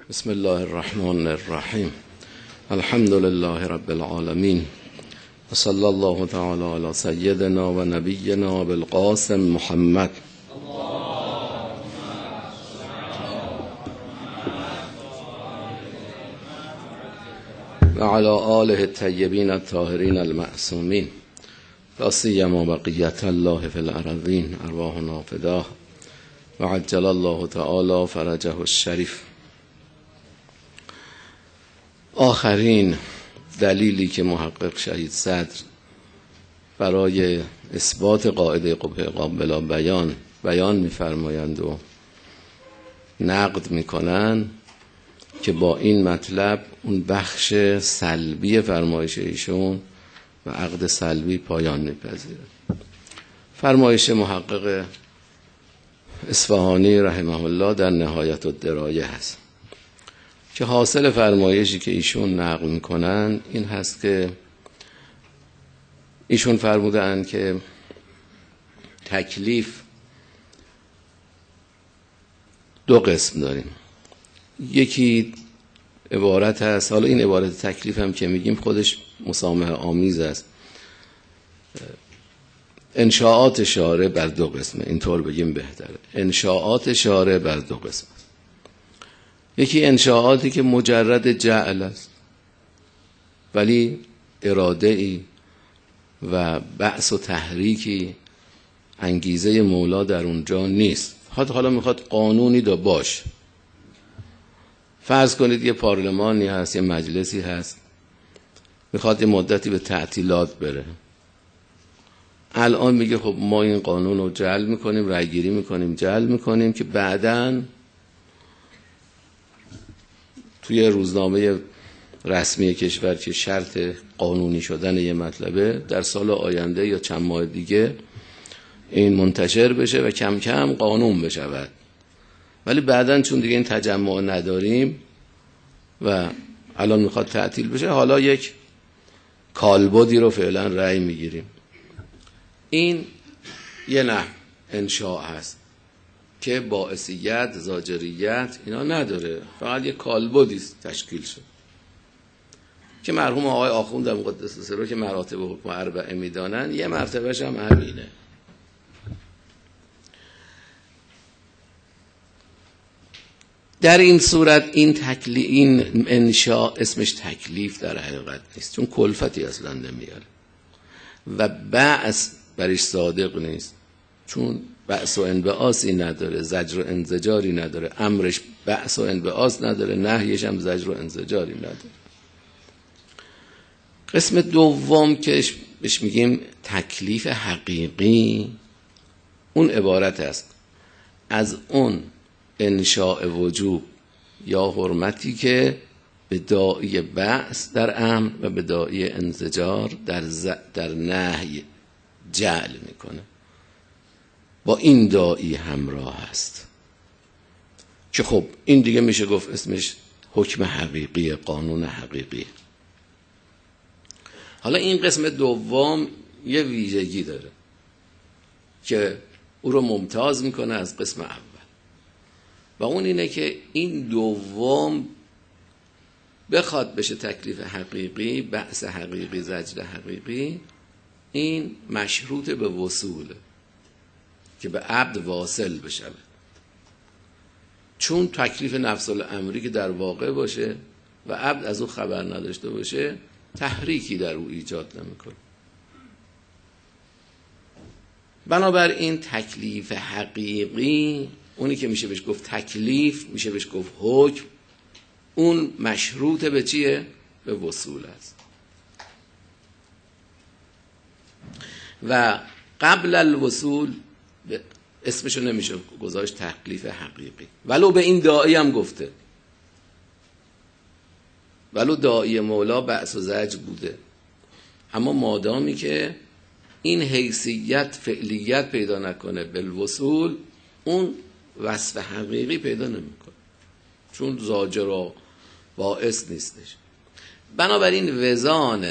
بسم الله الرحمن الرحیم. الحمد لله رب العالمین و صلی الله تعالی علی سیدنا و نبینا بالقاسم محمد و علی آله الطیبین الطاهرین المعصومین لا سیما بقیة الله فی الارضین ارواحنا فداه و عجل الله تعالی فرجه الشریف. آخرین دلیلی که محقق شهید صدر برای اثبات قاعده قبح بلا بیان می‌فرمایند و نقد می‌کنند که با این مطلب اون بخش سلبی فرمایش ایشون و عقد سلبی پایان می‌پذیرد. فرمایش محقق اصفهانی رحمه الله در نهایت الدرایه هست که حاصل فرمایشی که ایشون نقل میکنن این هست که ایشون فرمودن که تکلیف دو قسم داریم. یکی عبارت هست، حالا این عبارت تکلیف هم که میگیم خودش مسامحه آمیز است، انشاءات شارع بر دو قسمه، اینطور بگیم بهتره. انشاءات شارع بر دو قسمه. یکی انشاءاتی که مجرد جعل است ولی اراده ای و بعث و تحریکی انگیزه مولا در اونجا نیست. حالا میخواد قانونی دا باش. فرض کنید یه پارلمانی هست، یه مجلسی هست، میخواد یه مدتی به تعطیلات بره. الان میگه خب ما این قانون رو جعل میکنیم، رأیگیری میکنیم، جعل میکنیم که بعداً توی روزنامه رسمی کشور که شرط قانونی شدن یه مطلبه در سال آینده یا چند ماه دیگه این منتشر بشه و کم کم قانون بشود. ولی بعداً چون دیگه این تجمع نداریم و الان میخواد تعطیل بشه، حالا یک کالبدی رو فعلا رأی میگیریم. این یه نحو انشاء هست که باعثیت، زاجریت اینا نداره، فقط یه کالبدی تشکیل شد که مرحوم آقای آخوند مقدس سره که مراتب حکم اربعه میدانن یه مرتبهش هم همینه. در این صورت این انشاء اسمش تکلیف در حقیقت نیست، چون کلفتی اصلا نمیاره و بعث برش صادق نیست، چون بعث و انبعاثی نداره، زجر و انزجاری نداره. امرش بعث و انبعاث نداره، نهیش هم زجر و انزجاری نداره. قسم دوم که بهش میگیم تکلیف حقیقی، اون عبارت است از اون انشاء وجوب یا حرمتی که به داعی بعث در امر و به داعی انزجار در نهی جعل میکنه، با این داعی همراه است که خب این دیگه میشه گفت اسمش حکم حقیقی، قانون حقیقی. حالا این قسم دوم یه ویژگی داره که او رو ممتاز میکنه از قسم اول و اون اینه که این دوم بخواد بشه تکلیف حقیقی، بحث حقیقی، زجر حقیقی، این مشروط به وصوله که به عبد واصل بشه، چون تکلیف نفس الامری که در واقع باشه و عبد از او خبر نداشته باشه تحریکی در او ایجاد نمیکنه. بنابراین تکلیف حقیقی، اونی که میشه بهش گفت تکلیف، میشه بهش گفت حکم، اون مشروط به چیه؟ به وصول است. و قبل الوصول اسمشو نمیشه گذاشت تکلیف حقیقی، ولو به این داعی هم گفته، ولو داعی مولا بعث و زجر بوده، اما مادامی که این حیثیت فعلیت پیدا نکنه بالوصول، اون وصف حقیقی پیدا نمیکنه، چون زاجر و باعث نیستش. بنابراین وزان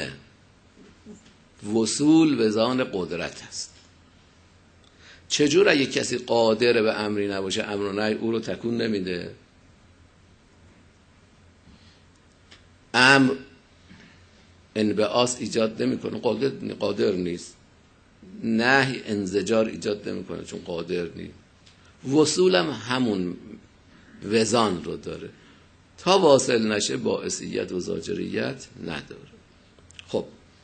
وصول وزان قدرت است. چجور اگه کسی قادر به امری نباشه امر و نهی او رو تکون نمیده؟ امر انبعاث ایجاد نمیکنه، قادر نیست. نهی انزجار ایجاد نمیکنه چون قادر نیست. وصول هم همون وزان رو داره. تا واصل نشه باعثیت و زاجریت نداره. خب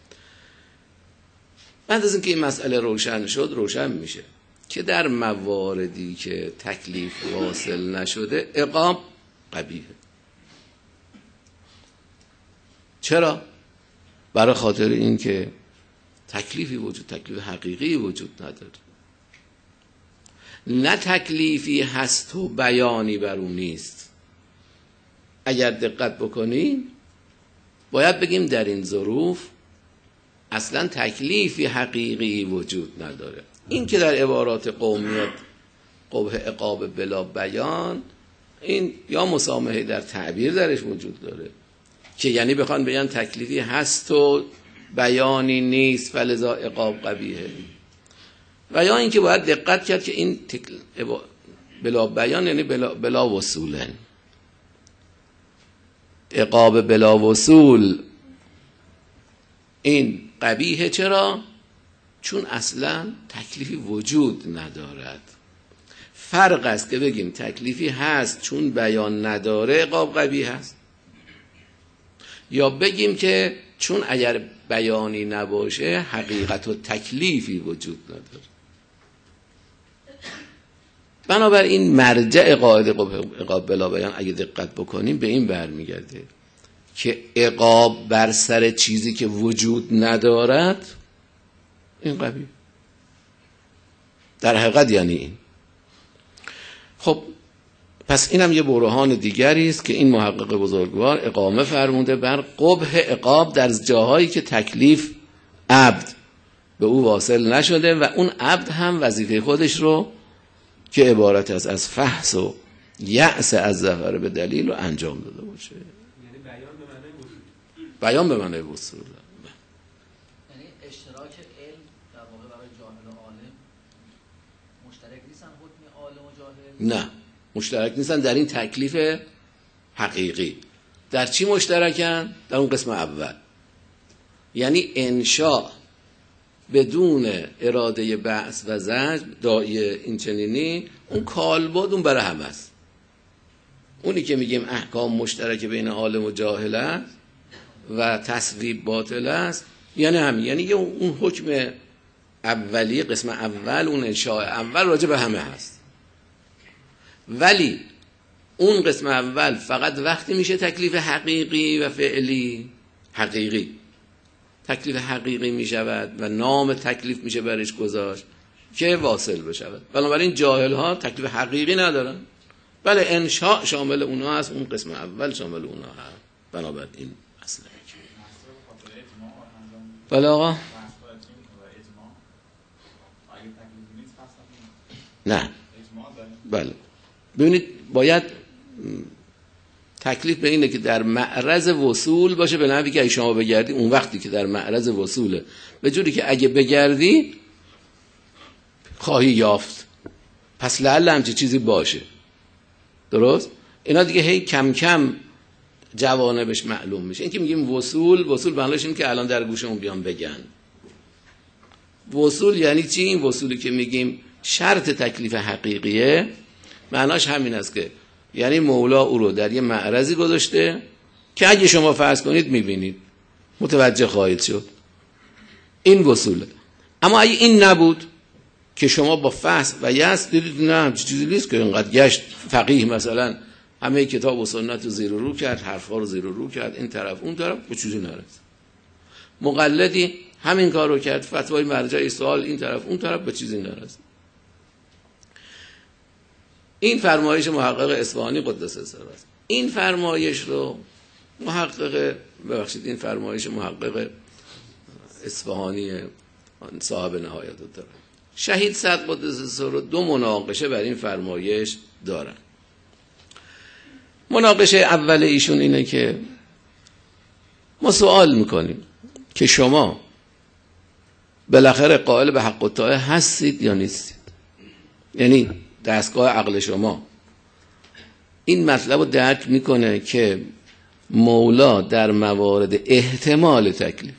بعد از اینکه این مسئله روشن شد، روشن میشه که در مواردی که تکلیف واصل نشده عقاب قبیحه. چرا؟ برای خاطر این که تکلیف حقیقی وجود نداره. نه تکلیفی هست و بیانی بر اون نیست. اگر دقت بکنیم باید بگیم در این ظروف اصلا تکلیفی حقیقی وجود نداره. این که در عبارات قومیت قبح عقاب بلا بیان، این یا مسامحه در تعبیر درش وجود داره که یعنی بخوان بگن تکلیفی هست و بیانی نیست فلذا عقاب قبیحه، و یا اینکه باید دقت کرد که این بلا بیان یعنی بلا وصوله. عقاب بلا وصول این قبیحه. چرا؟ چون اصلا تکلیفی وجود ندارد. فرق است که بگیم تکلیفی هست چون بیان نداره عقاب قبیح هست، یا بگیم که چون اگر بیانی نباشه حقیقت و تکلیفی وجود نداره. بنابراین مرجع قاعده عقاب بلا بیان اگه دقت بکنیم به این برمیگرده که عقاب بر سر چیزی که وجود ندارد این قبیح. در حقیقت یعنی این. خب پس اینم یه برهان دیگری است که این محقق بزرگوار اقامه فرموده بر قبح عقاب در جاهایی که تکلیف عبد به او واصل نشده و اون عبد هم وظیفه خودش رو که عبارت است از فحص و یأس از ظفر به دلیل رو انجام داده باشه. یعنی بیان به معنی وصول. یعنی اشتراک علم در واقع برای جاهل و عالم مشترک نیستن، حکم عالم و جاهل؟ نه مشترک نیستن در این تکلیف حقیقی. در چی مشترکن؟ در اون قسم اول، یعنی انشاء بدون اراده بعث و زجر داعی این چنینی، اون کالبد اون برای همه است. اونی که میگیم احکام مشترک بین عالم و جاهل است و تصویب باطل است، یعنی همین، یعنی اون حکم اولی قسم اول، اون انشاء اول راجع به همه هست. ولی اون قسم اول فقط وقتی میشه تکلیف حقیقی و فعلی. حقیقی تکلیف حقیقی میشود و نام تکلیف میشه برش گذاشت که واصل بشود. بنابراین جاهل ها تکلیف حقیقی ندارن، بله انشاء شامل اونها هست، اون قسم اول شامل اونها هست. بنابراین اصلا بله آقا نه بله. ببینید باید تکلیف به اینه که در معرض وصول باشه، به نحوی که اگه شما بگردی اون وقتی که در معرض وصوله، به جوری که اگه بگردی خواهی یافت. پس لعل همچه چیزی باشه. درست؟ اینا دیگه هی کم کم جوانبش معلوم میشه. این که میگیم وصول معنیش اینه که الان در گوشمون بیان بگن. وصول یعنی چی؟ این وصولی که میگیم شرط تکلیف حقیقیه، معناش همین است که یعنی مولا او رو در یه معرضی گذاشته که اگه شما فرض کنید میبینید، متوجه خواهید شد. این وصوله. اما اگه این نبود که شما با فحص و یأس دیدید نه چیزی نیست که اینقدر گشت، فقیه مثلا همه کتاب و سنت رو زیر و رو کرد، حرفا رو زیر و رو کرد، این طرف اون طرف، به چیزی نرسید. مقلدی همین کار رو کرد، فتوای مرجع سوال این طرف اون طرف، به چیزی نرسید. این فرمایش محقق اصفهانی قدس سره است. این فرمایش رو این فرمایش محقق اصفهانی صاحب نهایت داره. شهید صدر قدس سره دو مناقشه بر این فرمایش دارن. مناقشه اول ایشون اینه که ما سوال میکنیم که شما بالاخره قائل به حق و طاعه هستید یا نیستید؟ یعنی دستگاه عقل شما این مطلب رو درک میکنه که مولا در موارد احتمال تکلیف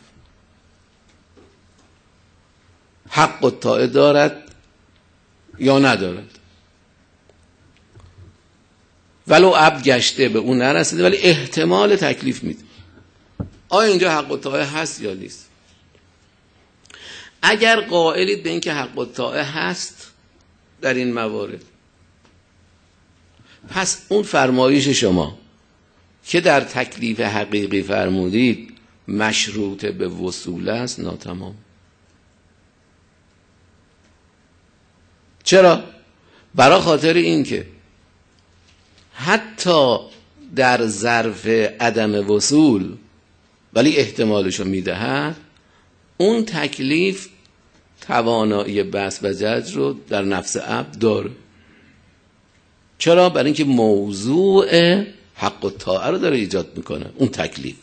حق الطاعه دارد یا ندارد، ولو عبد گشته به اون نرسیده ولی احتمال تکلیف میده. آیا اینجا حق الطاعه هست یا نیست؟ اگر قائلید به این که حق الطاعه هست در این موارد، پس اون فرمایش شما که در تکلیف حقیقی فرمودید مشروط به وصول است ناتمام. چرا؟ برای خاطر این که حتی در ظرف عدم وصول ولی احتمالشو میدهد، اون تکلیف توانایی بس و زجر رو در نفس عبد داره. چرا؟ برای اینکه موضوع حق الطاعه رو داره ایجاد میکنه اون تکلیف.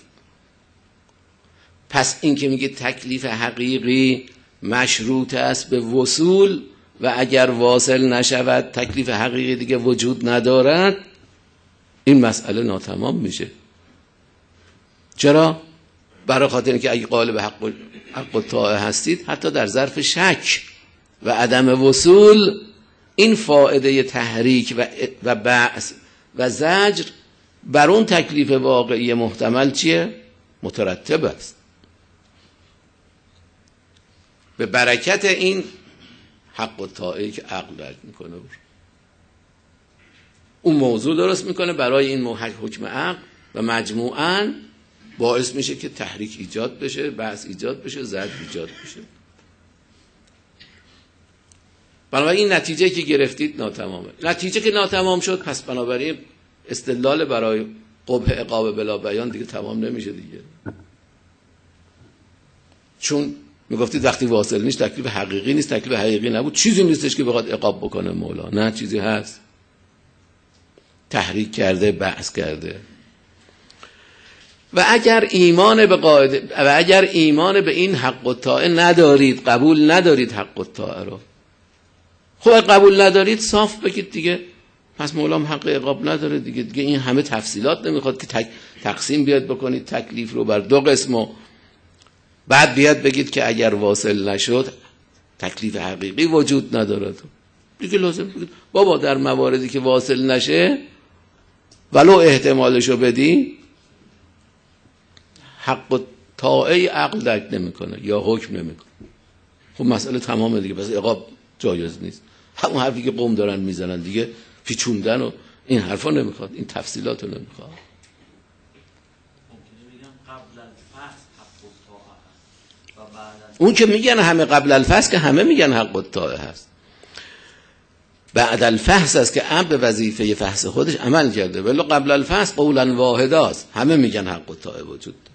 پس این که میگه تکلیف حقیقی مشروط است به وصول و اگر واصل نشود تکلیف حقیقی دیگه وجود ندارد، این مسئله ناتمام میشه. چرا؟ برای خاطر اینکه اگه قائل به حق الطاعه هستید، حتی در ظرف شک و عدم وصول این فائده تحریک و بعث و زجر بر اون تکلیف واقعی محتمل چیه؟ مترتب است. به برکت این حق الطاعه که عقل درک میکنه اون موضوع درست میکنه برای این حکم عقل و مجموعاً باعث میشه که تحریک ایجاد بشه، بحث ایجاد بشه، زجر ایجاد بشه. بنابراین این نتیجه که گرفتید ناتمامه. نتیجه که ناتمام شد، پس بنابراین استدلال برای قبح عقاب بلا بیان دیگه تمام نمیشه دیگه. چون میگفتید وقتی واصل نیست تکلیف حقیقی نیست، تکلیف حقیقی نبود، چیزی نیستش که بخواد عقاب بکنه مولا. نه، چیزی هست، تحریک کرده، بحث کرده. و اگر ایمان به قاعده و اگر ایمان به این حق الطاعه ندارید، قبول ندارید حق الطاعه رو، خب قبول ندارید صاف بگید دیگه پس مولام حق عقاب نداره دیگه این همه تفصیلات نمیخواد که تقسیم بیاد بکنید تکلیف رو بر دو قسم و بعد بیاد بگید که اگر واصل نشد تکلیف حقیقی وجود نداره. دیگه لازم بگید بابا در مواردی که واصل نشه ولو احتمالشو بدی حق الطاعه عقل درک نمیکنه یا حکم نمیکنه. خب مسئله تمامه دیگه، پس عقاب جایز نیست. همون حرفی که قوم دارن میزنن دیگه، پیچوندن و این حرفا نمیخواد، این تفصیلاتو نمیخواد. اون که میگن همه قبل الفحص، که همه میگن حق الطاعه هست، بعد الفحص است که عبد به وظیفه فحص خودش عمل کرده، ولی قبل الفحص قولا واحد است، همه میگن حق الطاعه وجود داره.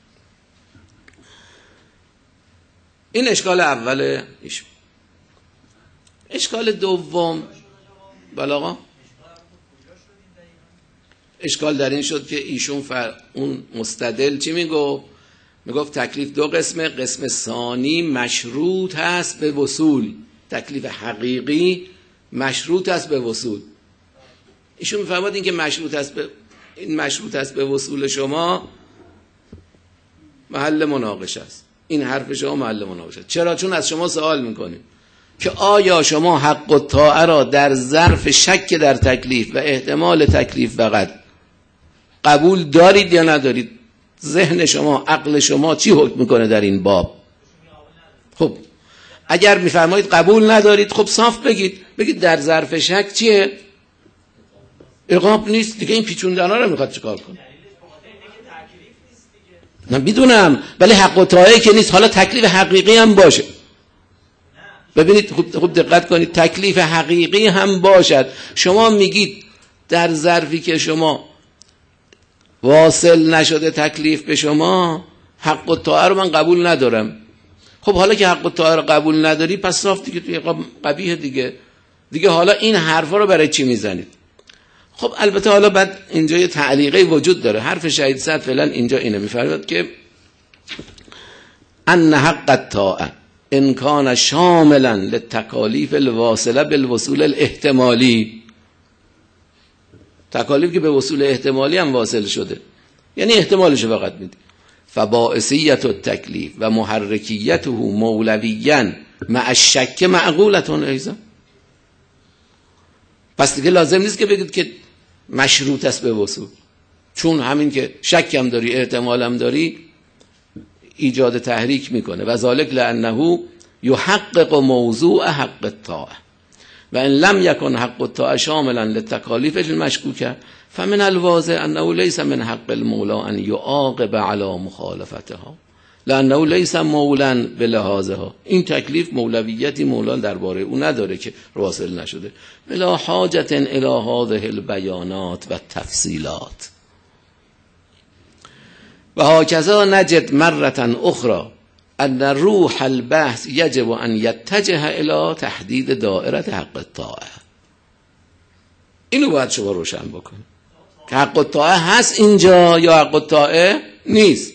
این اشکال اول ایشون. اشکال دوم بلاغا اشکال در این شد که ایشون اون مستدل چی میگفت تکلیف دو قسمه، قسم ثانی مشروط هست به وصول، تکلیف حقیقی مشروط است به وصول. ایشون میفرماد این که مشروط است به وصول شما محل مناقشه است. این حرف شما محل مناقشه. چرا؟ چون از شما سوال میکنیم که آیا شما حق الطاعه را در ظرف شک در تکلیف و احتمال تکلیف فقط قبول دارید یا ندارید؟ ذهن شما، عقل شما چی حکم میکنه در این باب؟ خب اگر میفرمایید قبول ندارید، خب صاف بگید در ظرف شک چیه؟ عقاب نیست دیگه. این پیچوندنا رو میخواد چیکار کنه؟ نه میدونم، ولی حق الطاعه که نیست، حالا تکلیف حقیقی هم باشه. ببینید خوب دقت کنید، تکلیف حقیقی هم باشد. شما میگید در ظرفی که شما واصل نشده تکلیف به شما، حق الطاعه رو من قبول ندارم. خب حالا که حق الطاعه رو قبول نداری، پس صاف دیگه توی قبیح دیگه حالا این حرفا رو برای چی میزنید؟ خب البته حالا بعد اینجا یه تعلیقی وجود داره. حرف شهید صد فعلا اینجا اینه میفرماد که ان حق الطاعه ان کان شاملا للتکالیف الواصله بالوصول الاحتمالی، تکالیف که به وصول احتمالی هم واصل شده یعنی احتمالش فقط میدی. فباعثیت التکلیف و محرکیته مولویاً مع الشک معقولتون ایضا. پس دیگه لازم نیست که بگید که مشروط است به وصول، چون همین که شک هم داری احتمال هم داری ایجاد تحریک میکنه. و ذالک لانه یحقق موضوع حق الطاعه و ان لم یکن حق الطاعه شاملا للتکالیف المشکوکه فمن الواضح انه لیس من حق المولى ان یعاقب علی مخالفتها لانه لیس مولا بلحاظها. این تکلیف مولویتی مولا درباره او نداره که واصل نشده. بلا حاجت الی هذه البیانات و تفصیلات. و هکذا نجد مرة اخرى ان روح البحث یجب ان یتجه الی تحدید دائره حق الطاعه. اینو باید شما روشن بکن که حق الطاعه هست اینجا یا حق الطاعه نیست.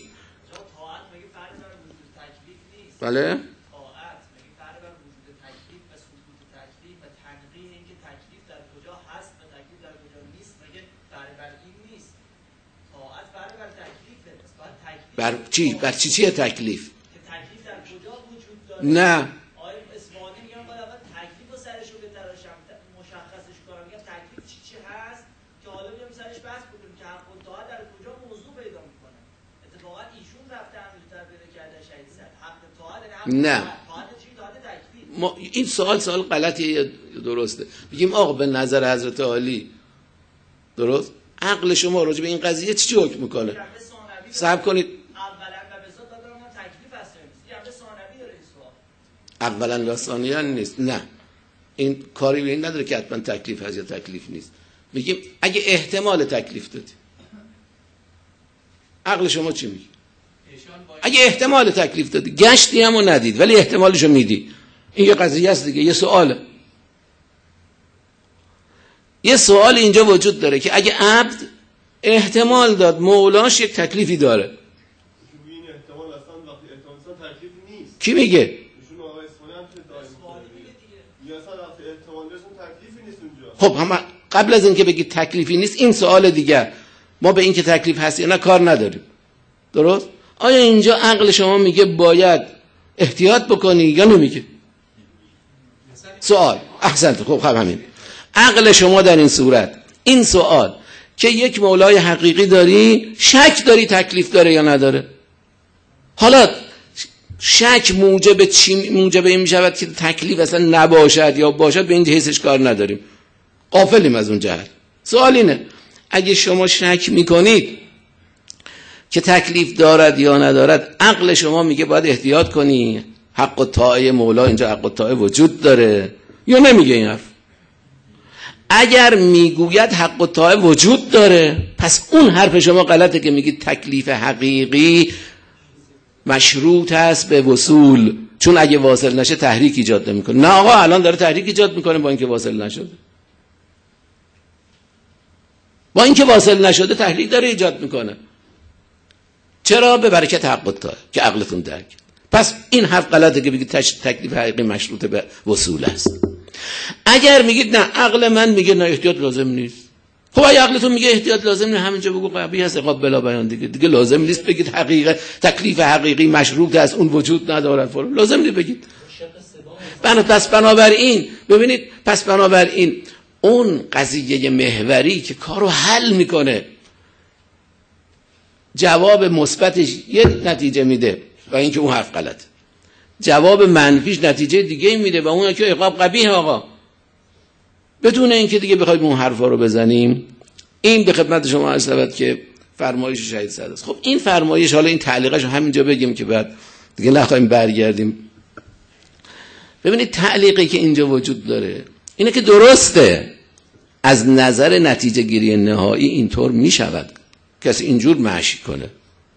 بله؟ طاعت مگه فرق بر وجود تکلیف و سقوط تکلیف و تنقیح اینکه تکلیف در کجا هست و تکلیف در کجا نیست مگه فرق بر این نیست؟ طاعت فرق بر تکلیفه. باید تکلیف بر چی؟ بر چیه تکلیف؟ که تکلیف در کجا وجود داره؟ نه آیا اصفهانی میگن باید اول تکلیف رو سرشو بتراشم مشخصش کنم، میگن تکلیف چی هست که حالا میام سرش بحث بکنیم که حق الطاعه در کجا موضوع پیدا میکنه. اتفاقا ایشون رفته عمیق‌تر پیدا کرده شهید صد حق نه ما این سوال غلطیه درسته. بگیم آقا به نظر حضرت عالی درست عقل شما راجع به این قضیه چی حکم میکنه؟ صبر کنید. اولا و ثانیا نیست. نه این کاری به این نداره که حتما تکلیف هست یا تکلیف نیست. میگیم اگه احتمال تکلیف دادی عقل شما چی میگه؟ اگه احتمال تکلیف دادی گشتی همو ندید ولی احتمالشو میدی، این یه قضیه است دیگه. یه سواله، یه سوال اینجا وجود داره که اگه عبد احتمال داد مولاش یک تکلیفی داره، این احتمال اصلا وقتی احتمال تکلیف نیست. کی میگه؟ ایشون آقای اصفهانی هم که دائم میگه اصلا وقتی احتمال تکلیفی نیست اونجا. خب هم قبل از اینکه بگید تکلیفی نیست این سوال دیگه، ما به این که تکلیف هست یا نه کار نداریم. درست؟ آیا اینجا عقل شما میگه باید احتیاط بکنی یا نمیگه؟ سوال. احسنت. خب همین عقل شما در این صورت این سوال که یک مولای حقیقی داری شک داری تکلیف داره یا نداره. حالا شک موجب این میشود که تکلیف اصلا نباشد یا باشد، به این حیثش کار نداریم، غافلیم از اون جهت. سوال اینه اگه شما شک میکنید که تکلیف دارد یا ندارد عقل شما میگه باید احتیاط کنی، حق الطاعه مولا اینجا حق الطاعه وجود داره یا نمیگه این حرف؟ اگر میگوید حق الطاعه وجود داره پس اون حرف شما غلطه که میگید تکلیف حقیقی مشروط است به وصول، چون اگه واصل نشه تحریک ایجاد نمیکنه. نه آقا الان داره تحریک ایجاد میکنه با اینکه واصل نشده، با اینکه واصل نشده تحریک داره ایجاد میکنه. چرا؟ به برکت حق الطاعه که عقلتون درک. پس این حرف غلطه که بگید تکلیف حقیقی مشروط به وصول است. اگر میگید نه عقل من میگه نه احتیاط لازم نیست، خب اگه عقلتون میگه احتیاط لازم نیست همینجا بگو قبیح است عقاب بلا بیان دیگه لازم نیست بگید حقیقت تکلیف حقیقی مشروط است اون وجود ندارد فلان، لازم نیست بگید. پس بنابراین ببینید، پس بنابراین اون قضیه محوری که کارو حل میکنه جواب مثبتش یه نتیجه میده و اینکه اون حرف غلطه، جواب منفیش نتیجه دیگه میده و اون که عقاب قبیح آقا، بدون اینکه دیگه بخوایم اون حرفا رو بزنیم. این به خدمت شما عرض شود که فرمایش شهید صدر است. خب این فرمایش حالا این تعلیقش رو همینجا بگیم که بعد دیگه نخوایم برگردیم. ببینید تعلیقی که اینجا وجود داره اینه که درسته از نظر نتیجه گیری نهایی اینطور میشود کسی اینجور مشی کنه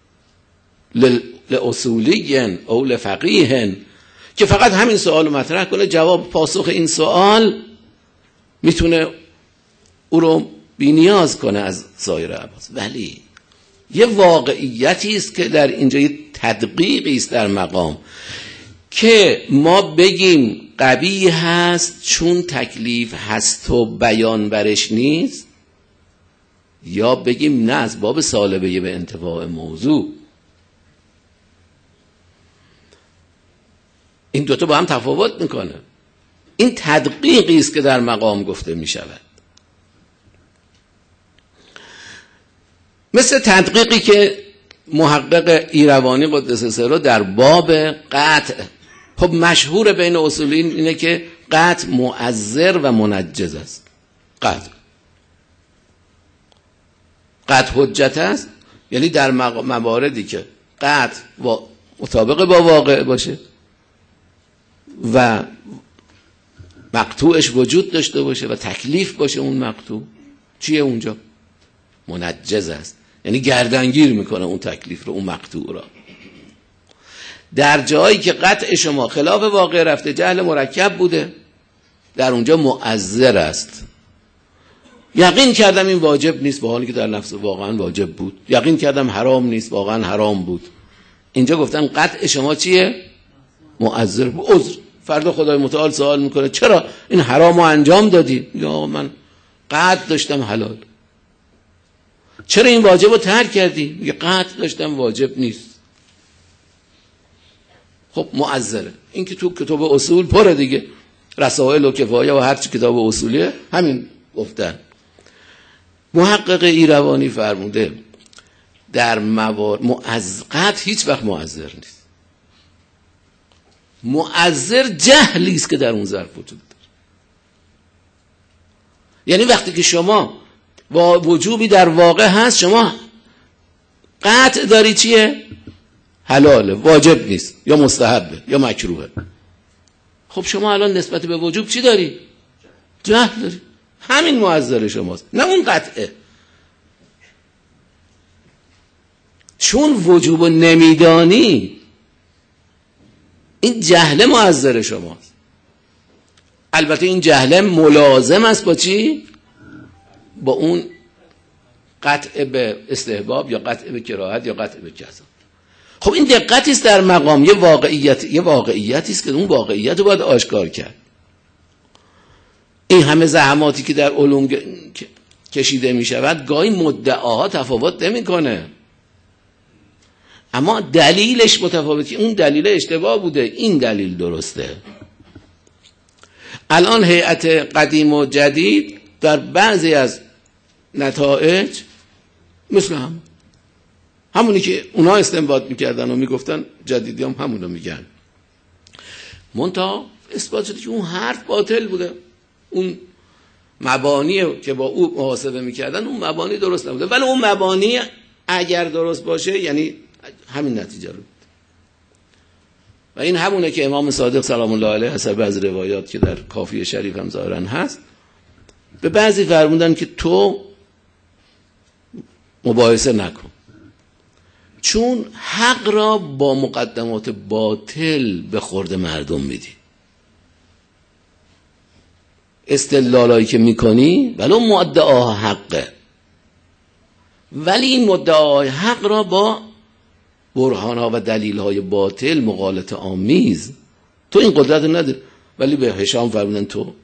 لأصولیین او لفقیهن که فقط همین سوال رو مطرح کنه، جواب پاسخ این سوال میتونه او رو بی‌نیاز کنه از سایر ابحاث. ولی یه واقعیتی است که در اینجا یه تدقیقی است در مقام که ما بگیم قبیح هست چون تکلیف هست و بیان برش نیست، یا بگیم نه از باب سالبه به انتفاع موضوع. این دوتا با هم تفاوت میکنه. این تدقیقی است که در مقام گفته میشود، مثل تدقیقی که محقق ایروانی قدس سره در باب قطع. خب مشهور بین اصولین اینه که قطع مؤثر و منجز است. قطع حجت است، یعنی در مواردی که قطع مطابق با واقع باشه و مقطوعش وجود داشته باشه و تکلیف باشه، اون مقطوع چیه اونجا؟ منجز است، یعنی گردنگیر میکنه اون تکلیف رو، اون مقطوع را. در جایی که قطع شما خلاف واقع رفته، جهل مرکب بوده، در اونجا مؤثر است. یقین کردم این واجب نیست، با حالی که در نفس واقعا واجب بود. یقین کردم حرام نیست، واقعا حرام بود. اینجا گفتن قطع شما چیه؟ مؤثر. عذر فردا خدای متعال سوال میکنه چرا این حرامو انجام دادی؟ یا من قطع داشتم حلال. چرا این واجبو ترک کردی؟ میگه قطع داشتم واجب نیست. خب مؤثره. این که تو کتاب اصول پره دیگه، رسائل و کفایه و هر چی کتاب اصولیه همین گفتن. محقق ایروانی فرموده در قطع هیچ وقت مؤثر نیست. مؤثر جهلی است که در اون ظرف وجود داره. یعنی وقتی که شما با وجوبی در واقع هست، شما قطع داری چیه؟ حلاله، واجب نیست، یا مستحبه یا مکروهه. خب شما الان نسبت به وجوب چی داری؟ جهل داری. همین مؤثر شماست، نه اون قطعه. چون وجوب نمیدانی، این جهل مؤثر شماست. البته این جهل ملازم است با چی؟ با اون قطع به استحباب یا قطع به کراهت یا قطع به جزا. خب این دقتی است در مقام، یه واقعیتی است که اون واقعیت رو باید آشکار کرد. این همه زحماتی که در علوم کشیده می شود، گاهی مدعاها تفاوت نمی کنه، اما دلیلش متفاوتی. اون دلیل اشتباه بوده، این دلیل درسته. الان هیئت قدیم و جدید در بعضی از نتایج مثل همونی که اونا استنباط میکردن و میگفتن، جدیدی هم همونو میگن. منتها اثبات شده که اون حرف باطل بوده. اون مبانی که با او محاسبه میکردن، اون مبانی درست نبوده. ولی اون مبانی اگر درست باشه یعنی همین نتیجه رو. و این همونه که امام صادق سلام الله علیه حسب از روایات که در کافی شریف هم ظاهرا هست، به بعضی فرمودن که تو مباحثه نکن، چون حق را با مقدمات باطل به خورد مردم میدی. استدلالایی که میکنی ولو مدعا حقه، ولی این مدعای حق را با برهانها و دلیلهای باطل مغالطه آمیز تو این قدرت نداری. ولی به هشام فرمودن تو.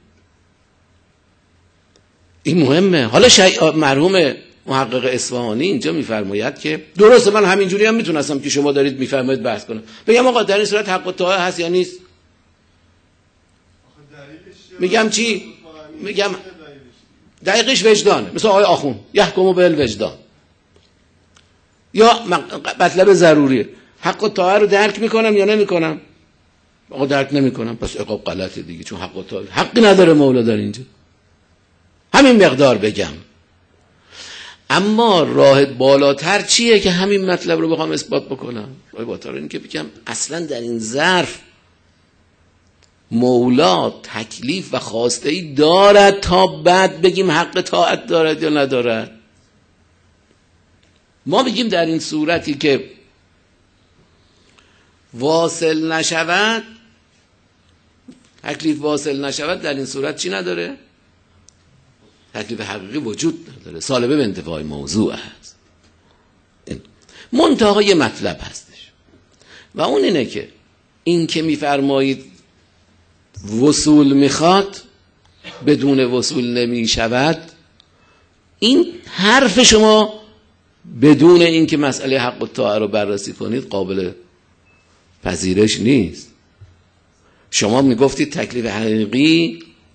این مهمه. حالا مرحوم محقق اصفهانی اینجا میفرماید که درسته، من همینجوری هم میتونستم که شما دارید میفرمایید بحث کنم، بگم آقا در این صورت حق و طاعه هست یا نیست. میگم چی؟ میگم دقیقش وجدانه، مثل آقای آخوند یحکم بالوجدان، یا مطلب ضروریه. حق و طاعه رو درک میکنم یا نمیکنم؟ آقا درک نمیکنم، پس عقاب غلطه دیگه، چون حق و طاعه حقی نداره مولا در اینجا. همین مقدار بگم. اما راه بالاتر چیه که همین مطلب رو بخوام اثبات بکنم؟ راه بالاتر این که بگم اصلا در این ظرف مولا تکلیف و خواسته‌ای دارد تا بعد بگیم حق طاعت دارد یا ندارد. ما بگیم در این صورتی که واصل نشود، تکلیف واصل نشود، در این صورت چی نداره؟ تکلیف حقیقی وجود نداره، سالبه به انتفاع موضوع هست. منتها یه مطلب هستش و اون اینه که این که میفرمایید وصول میخواد بدون وصول نمی شود، این حرف شما بدون اینکه مسئله حق الطاعه رو بررسی کنید قابل پذیرش نیست. شما میگفتید تکلیف حقیقی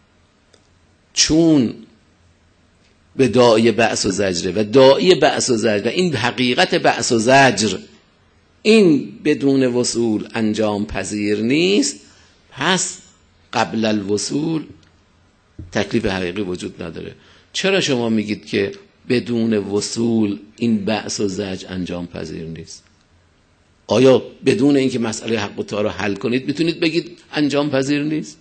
چون به داعی بعث و زجره و داعی بعث و زجر و این حقیقت بعث و زجر این بدون وصول انجام پذیر نیست، پس قبل الوصول تکلیف حقیقی وجود نداره. چرا شما میگید که بدون وصول این بعث و زجر انجام پذیر نیست؟ آیا بدون اینکه مسئله حق و طاعه رو حل کنید میتونید بگید انجام پذیر نیست؟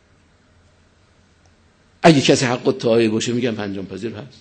اگه کسی حق و طاعه باشه میگم انجام پذیر هست.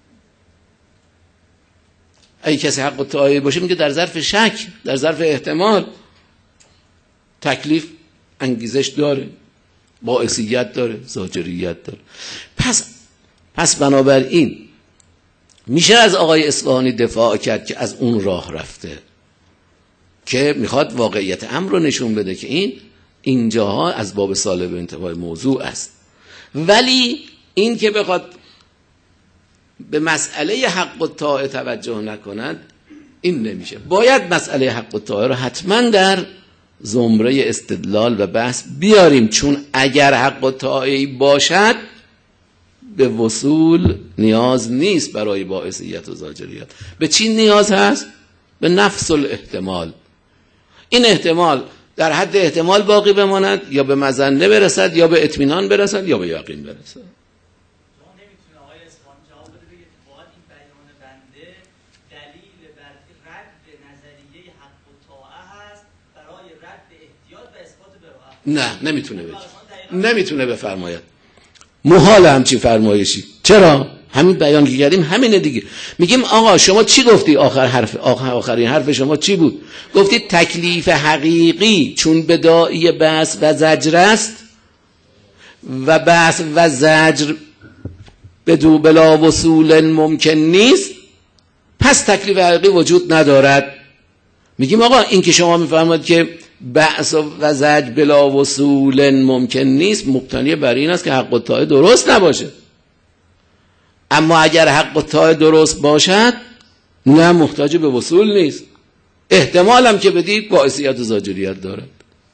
اگه کسی حق و طاعه باشه میگه در ظرف شک، در ظرف احتمال تکلیف انگیزش داره، باعثیت داره، زاجریت داره. پس بنابراین میشه از آقای اصفهانی دفاع کرد که از اون راه رفته که میخواد واقعیت امر رو نشون بده که اینجاها از باب سالب انتفاع موضوع است. ولی این که بخواد به مسئله حق و طاعه توجه نکند این نمیشه. باید مسئله حق و طاعه رو حتما در زمره استدلال و بحث بیاریم، چون اگر حق و طاعه باشد به وصول نیاز نیست برای باعثیت و زاجریت. به چی نیاز هست؟ به نفس الاحتمال. این احتمال در حد احتمال باقی بماند یا به مظنه برسد یا به اطمینان برسد یا به یقین برسد. نمیتونه آقای اصفهانی جواب بده بگه باید این بیان بنده دلیل بر رد نظریه حق و طاعه هست برای رد احتیاط و اثبات براءت. نه نمیتونه بگه، نمیتونه بفرماید. محال همچین فرمایشی. چرا؟ همین بیان که کردیم همینه دیگه. میگیم آقا شما چی گفتی؟ آخرین حرف شما چی بود؟ گفتی تکلیف حقیقی چون به داعی بحث و زجر است و بحث و زجر بدو بلا وصول ممکن نیست، پس تکلیف حقیقی وجود ندارد. میگیم آقا این که شما میفرمایید که بحث و زجر بلا وصول ممکن نیست مبتنی بر این است که حق و طاعه درست نباشه. اما اگر حق و طاعه درست باشد نه محتاج به وصول نیست. احتمال هم که بدید باعثیت و زاجریت دارد.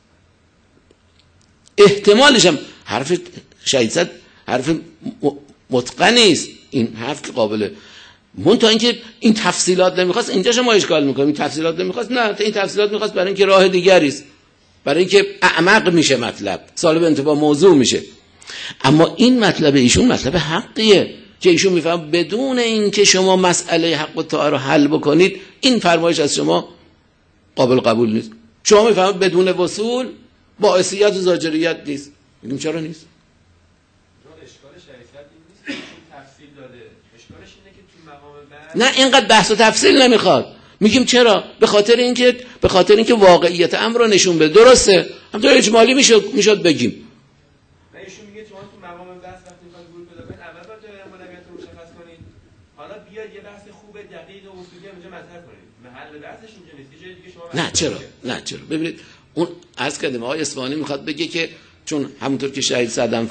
احتمالش هم حرف شهید صد حرف متقن نیست. این حرف که قابله منتها اینکه این تفصیلات نمیخواست اینجا شما اشکال میکنیم. این تفصیلات نمیخواست، نه این تفصیلات میخواست برای اینکه راه دیگری است، برای اینکه اعمق میشه مطلب، سالب انتفاع موضوع میشه. اما این مطلب ایشون مطلب حقیه که ایشون میفهم بدون اینکه شما مسئله حق و طاعه رو حل بکنید این فرمایش از شما قابل قبول نیست. شما میفهمید بدون وصول باعثیت و زاجریت نیست. میگیم چرا نیست؟ اشکال شریعت این نیست که تفصیل داده، اشکالش اینه که تو مقام بعد نه اینقدر بحث و تفصیل نمیخواد. میگیم چرا؟ به خاطر اینکه واقعیت امر رو نشون بده. درسته همونطور اجمالی میشد بگیم. ایشون میگه شما تو مقام بحث وقتی میخواد ورود پیدا کنید اول باید جای اولویت رو مشخص کنید، حالا بیاید یه بحث خوب دقیق و اصولی هم اینجا مطرح کنید. محل بحثش اینجا نیست، یه جای دیگه شما نه چرا ببینید اون عرض کردیم آقای اصفهانی میخواد بگه که چون همونطور که شهید صدم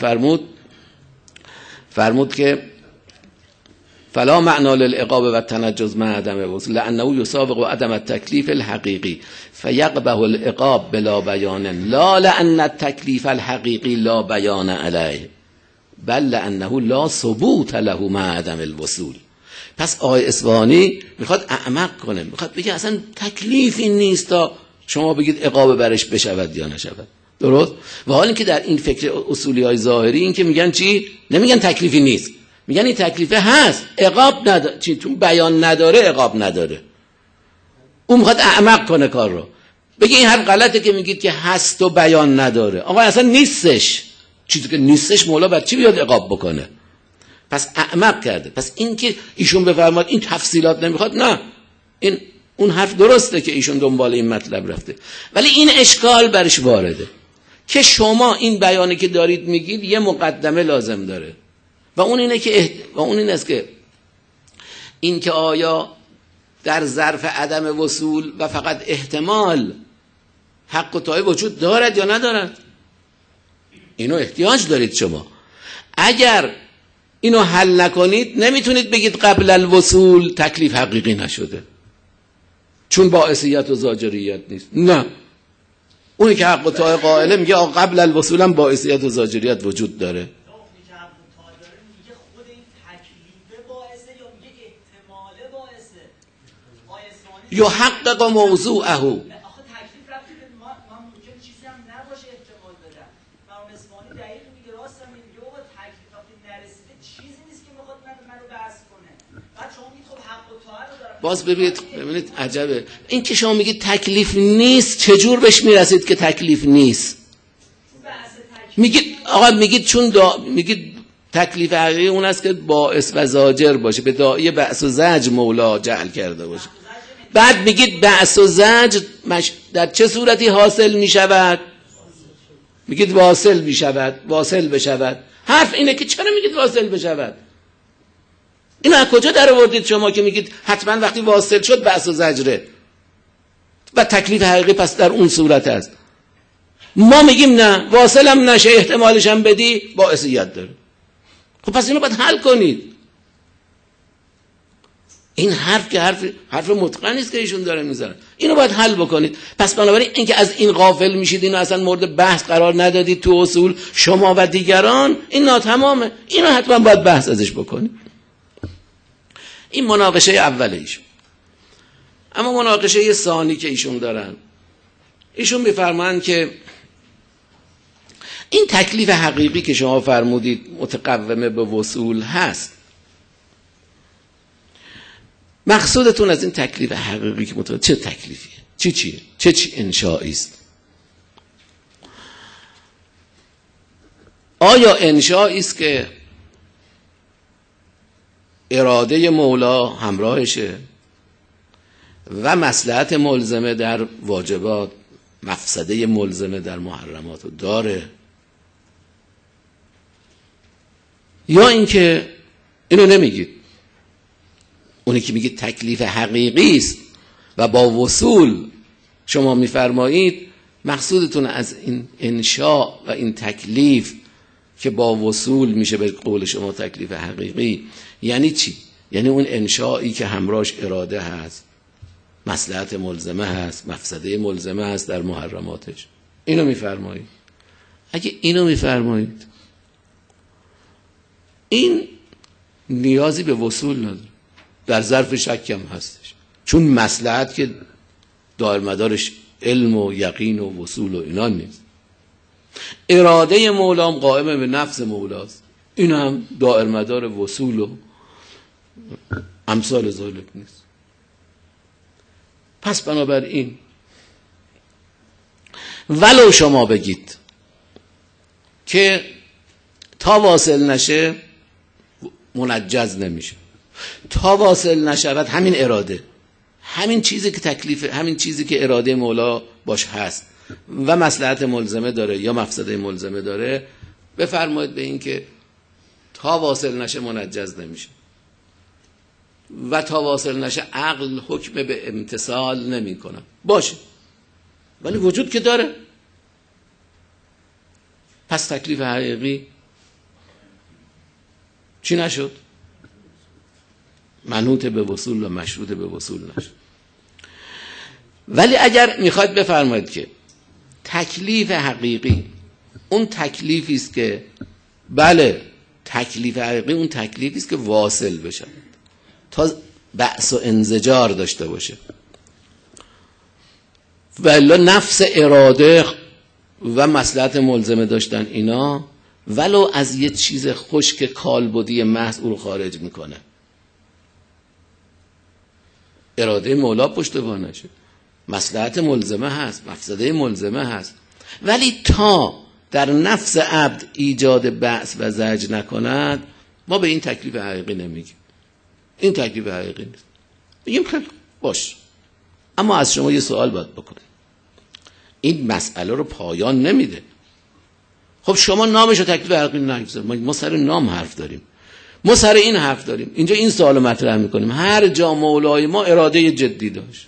فرمود که فلا معنا للعقاب و التنجز مع عدم وصول لانه یسابق عدم التکلیف الحقیقی فیقبح العقاب بلا بیان لا لان التکلیف الحقیقی لا بیان علیه بل لانه لا ثبوت له مع عدم الوصول. پس آقای اصفهانی میخواد اعمق کنه، میخواد بگه اصلا تکلیفی نیست تا شما بگید عقاب برش بشود یا نشود. درست؟ و حال اینکه در این فکر اصولی های ظاهری این که میگن چی؟ نمیگن تکلیفی نیست، میگن این تکلیفه هست، عقاب نداره. چی تو بیان نداره عقاب نداره. اون میخواد اعمق کنه کار رو، بگه این هر غلطه که میگید که هست و بیان نداره. آقا اصلا نیستش، چیزی که نیستش مولا بر چی بیاد عقاب بکنه؟ پس اعمق کرده. پس این که ایشون بفرماد این تفصیلات نمیخواد، نه این اون حرف درسته که ایشون دنبال این مطلب رفته، ولی این اشکال برش وارده که شما این بیانی که دارید میگید یه مقدمه لازم داره و اون اینه که این است که این که آیا در ظرف عدم وصول و فقط احتمال حق و طاعه وجود دارد یا ندارد. اینو احتیاج دارید شما. اگر اینو حل نکنید نمیتونید بگید قبل الوصول تکلیف حقیقی نشده چون باعثیت و زاجریت نیست. نه، اونی که حق و طاعه قائله میگه قبل الوصول هم باعثیت و زاجریت وجود داره. یحقق موضوعه. آخه تکلیف رفتی به ما ممکن چیزی هم نباشه احتمال بدم. امام اصفهانی دقیق میگه، راست هم میگه آقا تکلیف وقتی نرسیده چیزی نیست که میخواد منو بحث کنه. بعد شما میگید خب حق و طاعه رو دارم. باز ببینید عجبه این که شما میگید تکلیف نیست، چجور بهش میرسید که تکلیف نیست؟ میگید آقا میگید چون میگید تکلیف حقیقی اون است که باعث و زاجر باشه، به داعی بعث و زجر مولا جعل کرده باشه. بعد میگید بعث و زجر در چه صورتی حاصل میشود؟ میگید واصل میشود، واصل بشود. حرف اینه که چرا میگید واصل بشود؟ اینو از کجا در آوردید شما که میگید حتما وقتی واصل شد بعث و زجره و تکلیف حقیقی پس در اون صورت است؟ ما میگیم نه، واصل هم نشه احتمالش هم بدی باعثیت داره. خب پس اینو باید حل کنید. این حرف که حرف متقنی است که ایشون داره میذاره، اینو باید حل بکنید. پس بنابراین اینکه از این غافل میشید، اینو اصلا مورد بحث قرار ندادید تو اصول شما و دیگران، این ناتمامه. اینو حتما باید بحث ازش بکنید. این مناقشه اوله ایشون. اما مناقشه ثانی که ایشون دارن، ایشون میفرمایند که این تکلیف حقیقی که شما فرمودید متقومه به وصول هست، مقصودتون از این تکلیف حقیقی که متوجه چه تکلیفیه؟ چه انشایی است؟ آیا انشایی است که اراده مولا همراهشه و مصلحت ملزمه در واجبات، مفسده ملزمه در محرمات رو داره، یا اینکه اینو نمیگید؟ اونی که میگید تکلیف حقیقی است و با وصول شما میفرمایید مقصودتون از این انشاء و این تکلیف که با وصول میشه به قول شما تکلیف حقیقی، یعنی چی؟ یعنی اون انشایی که همراهش اراده هست، مصلحت ملزمه هست، مفسده ملزمه هست در محرماتش. اینو میفرمایید. اگه اینو میفرمایید، این نیازی به وصول نداره، در ظرف شک هم هستش، چون مصلحت که دائر مدارش علم و یقین و وصول و اینا نیست. اراده مولام قائمه به نفس مولاست، این هم دائر مدار وصول و امثال ذالک نیست. پس بنابراین ولو شما بگید که تا واصل نشه منجز نمیشه، تا واصل نشود همین اراده، همین چیزی که تکلیف، همین چیزی که اراده مولا باش هست و مصلحت ملزمه داره یا مفسده ملزمه داره، بفرمایید به این که تا واصل نشه منجز نمیشه و تا واصل نشه عقل حکم به امتثال نمی کنه. باشه، ولی وجود که داره. پس تکلیف حقیقی چی نشد؟ منوط به وصول و مشروط به وصول نشد. ولی اگر میخواید بفرمایید که تکلیف حقیقی اون تکلیفی است که بله تکلیف حقیقی اون تکلیفی است که واصل بشه تا بأس و انزجار داشته باشه، ولی نفس اراده و مصلحت ملزمه داشتن اینا ولو از یه چیز خشک کالبدی محض او رو خارج میکنه. اراده مولا پشتوانه شه، مصلحت ملزمه هست، مفسده ملزمه هست، ولی تا در نفس عبد ایجاد بأس و زجر نکند ما به این تکلیف حقیقی نمیگیم. این تکلیف حقیقی نیست. میگیم خیلی باش، اما از شما یه سوال باید بکنیم، این مسئله رو پایان نمیده. خب شما نامش رو تکلیف حقیقی نگذارید، ما سر نام حرف داریم، ما سر این حرف داریم. اینجا این سوال مطرح میکنیم، هر جا مولای ما اراده جدی داشت،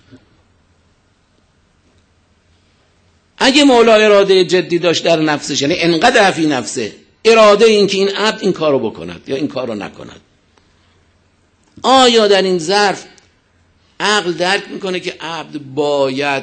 اگه مولا اراده جدی داشت در نفسش، یعنی انقدر فی نفسه، اراده این که این عبد این کارو بکند یا این کارو نکند. آیا در این ظرف عقل درک میکنه که عبد باید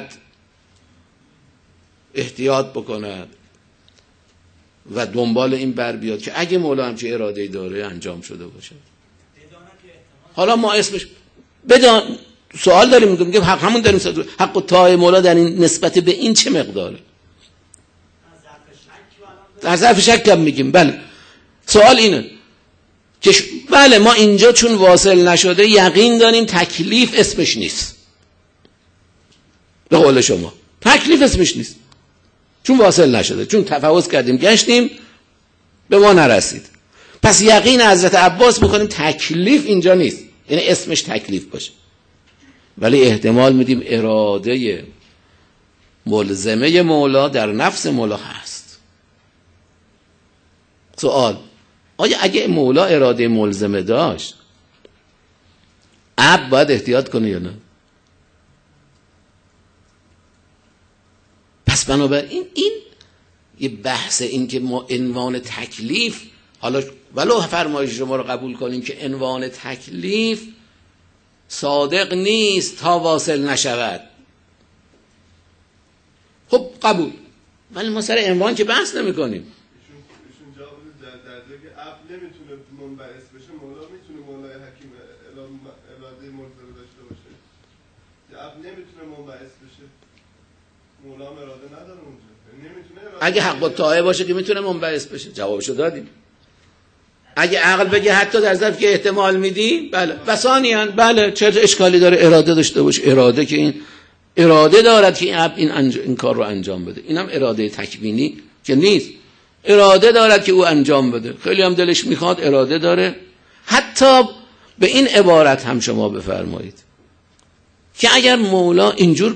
احتیاط بکند و دنبال این بر بیاد که اگه مولا همچه اراده‌ای داره انجام شده باشه؟ حالا ما اسمش سوال داریم میگیم همون داریم حق و طاعه مولا در این نسبت به این چه مقداره؟ در ظرف شک هم میگیم. بله سوال اینه که بله ما اینجا چون واصل نشده یقین داریم تکلیف اسمش نیست. به قول شما تکلیف اسمش نیست چون واصل نشده، چون تفاوض کردیم گشتیم به ما نرسید. پس یقین حضرت عباس میکنیم تکلیف اینجا نیست، یعنی اسمش تکلیف باشه. ولی احتمال میدیم اراده ملزمه مولا در نفس مولا هست. سوال آیا اگه مولا اراده ملزمه داشت عبد باید احتیاط کنه یا نه؟ پس بنابراین این یه بحث این که ما عنوان تکلیف، حالا ولو فرمایش شما رو قبول کنیم که عنوان تکلیف صادق نیست تا واصل نشود، خب قبول، ولی ما سر عنوان که بحث نمی کنیم. ایشون جواب در جایی که عبد نمیتونه منبعث بشه، مولا میتونه مولای حکیم اراده ملزمه داشته باشه. عبد نمیتونه منبعث بشه، مولا هم اراده نداره اونجا، نمیتونه اراده. اگه حق و طاعه باشه که میتونه منبعث بشه، جوابشو دادیم. اگه عقل بگه حتی در ظرف که احتمال میدی، بله. و ثانیاً بله چه اشکالی داره اراده داشته باشه؟ اراده که این اراده دارد که این عبد این کار رو انجام بده، اینم اراده تکوینی که نیست، اراده دارد که او انجام بده، خیلی هم دلش میخواد، اراده داره. حتی به این عبارت هم شما بفرمایید که اگر مولا اینجور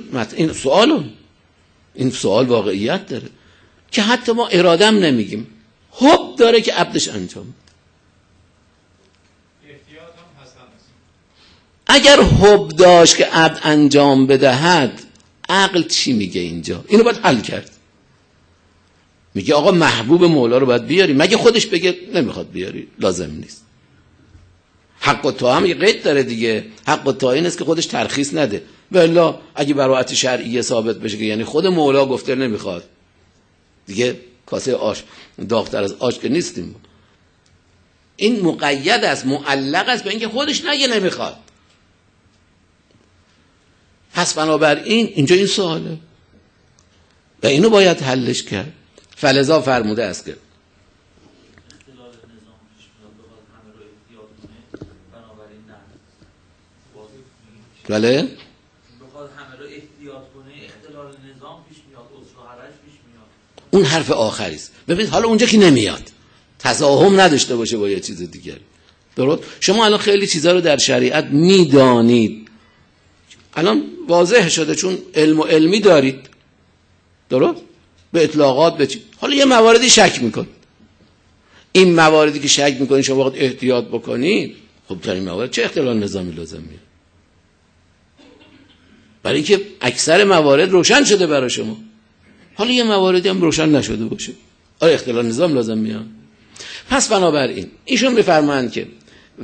این سوال واقعیت داره که حتی ما اراده هم نمیگیم، حب داره که عبدش انجام بده. اگر حب داشت که عبد انجام بدهد، عقل چی میگه اینجا؟ اینو باید حل کرد. میگه آقا محبوب مولا رو باید بیاری، مگه خودش بگه نمیخواد بیاری؟ لازم نیست. حق و طاعه هم یه قید داره دیگه، حق و طاعه این است که خودش ترخیص نده، والا اگه براعت شرعیه ثابت بشه که یعنی خود مولا گفته نمیخواد، دیگه کاسه آش داغ‌تر از آش که نیستیم. این مقید است، معلق است به اینکه خودش نگه نمیخواد. پس بنابراین اینجا این سواله و اینو باید حلش کرد. فلذا فرموده است که بله بخواد همه رو احتیاط کنه، اختلال نظام پیش میاد، عذر و حرج پیش میاد. اون حرف آخری است. ببینید حالا اونجا که نمیاد تزاحم نداشته باشه با یه چیز دیگری. درست؟ شما الان خیلی چیزا رو در شریعت میدانید، الان واضح شده چون علم و علمی دارید، درست؟ به اطلاقات به چی؟ حالا یه مواردی شک میکن، این مواردی که شک میکنید شما باید احتیاط بکنید، خب در این موارد چه اختلال نظامی لازم میاد؟ برای اینکه اکثر موارد روشن شده برای شما، حالا یه مواردی هم روشن نشده باشه، آره اختلال نظام لازم میاد. پس بنابراین ایشون میفرمایند که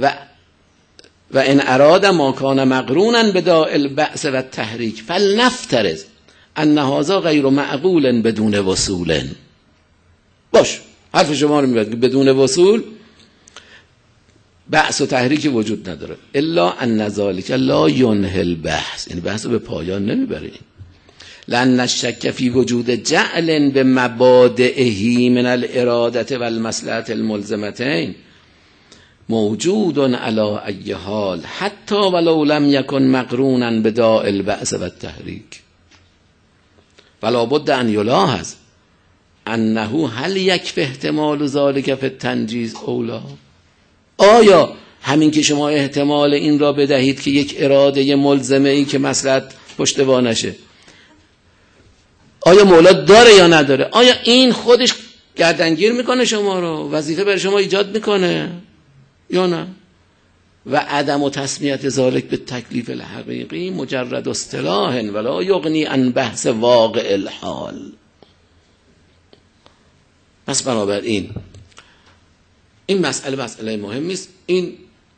و ان اراد ما کان مقرونا بداء البأس و التحریک فلنفترض ان هذا غیر معقول بدون وصول. باش حرف شما رو میبرد که بدون وصول بحث و تحریک وجود نداره، الا ان ذلک لا ینهی البحث، یعنی بحث رو به پایان نمیبره. لأن الشک فی وجود جعل بمبادئه من الاراده والمصلحة الملزمتین موجود علی ای حال حتی ولو لم یکن مقرونا بداء البأس والتحریک. ولا بد ان یلاحظ انه هل یکفی احتمال ذلک فی التنجیز اولا. آیا همین که شما احتمال این را بدهید که یک اراده ملزمه ای که مصلحت پشتوار نشه، آیا مولا داره یا نداره؟ آیا این خودش گردنگیر میکنه شما رو، وظیفه برای شما ایجاد میکنه یا نه؟ و عدم و تسمیت ذالک به تکلیف الحقیقی مجرد اصطلاح ولا یغنی عن بحث واقع الحال. پس بنابراین این مسئله مهمی است. این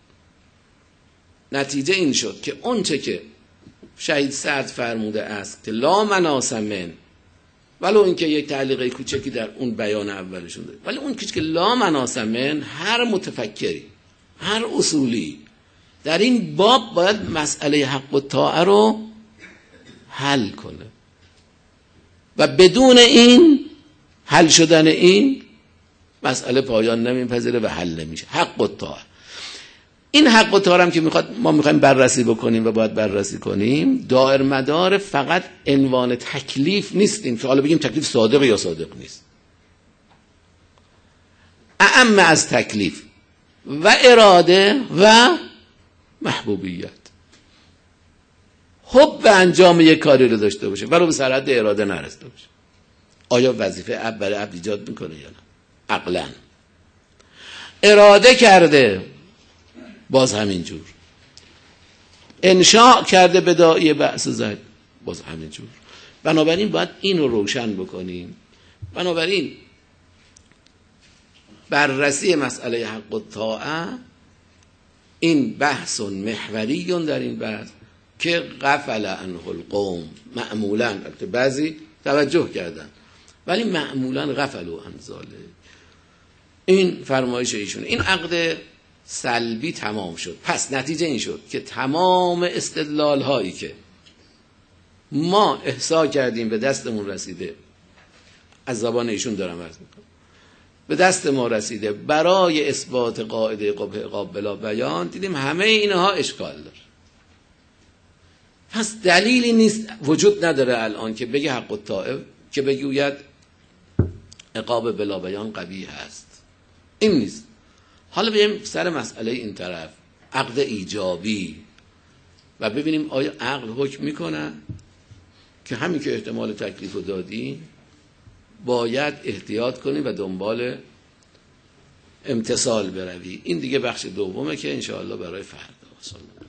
نتیجه این شد که اونچه که شهید سعد فرموده است که لا مناص من، ولو اینکه یک تعلیق کوچکی در اون بیان اولشون داره، ولی اون که لا مناص من، هر متفکری، هر اصولی در این باب باید مسئله حق و طاعه رو حل کنه و بدون این حل شدن این مسئله پایان نمیپذیره و حل نمیشه. حق و طاعه، این حق و طاعه هم که ما میخوایم بررسی بکنیم و باید بررسی کنیم، دائر مدار فقط عنوان تکلیف نیستیم که حالا بگیم تکلیف صادق یا صادق نیست. اعم از تکلیف و اراده و محبوبیت، حب انجام یک کاری رو داشته باشه ولو به سرحد اراده نرسیده باشه. آیا وظیفه اب برای عبد ایجاد میکنه یا نه؟ عقلا. اراده کرده باز همین جور، انشاء کرده به داعی بعث زد باز همین جور. بنابراین باید این رو روشن بکنیم. بنابراین بررسی مسئله حق و طاعه این بحث محوری در این بحث که غفل عنه القوم، معمولا بعضی توجه کردن ولی معمولا غفلوا عن ذلک. این فرمایش ایشون، این عقد سلبی تمام شد. پس نتیجه این شد که تمام استدلال هایی که ما احصا کردیم به دستمون رسیده، از زبان ایشون دارم عرض میکنم، به دست ما رسیده برای اثبات قاعده قبح عقاب بلا بیان، دیدیم همه اینها اشکال داره. پس دلیلی نیست، وجود نداره الان که بگه حق الطاعه که بگوید عقاب بلا بیان قبیح هست. این نیست. حالا بریم سر مسئله این طرف، عقد ایجابی، و ببینیم آیا عقل حکم میکنه که همین که احتمال تکلیف رو دادی باید احتیاط کنی و دنبال امتثال بروی. این دیگه بخش دومه که انشاءالله برای فردا.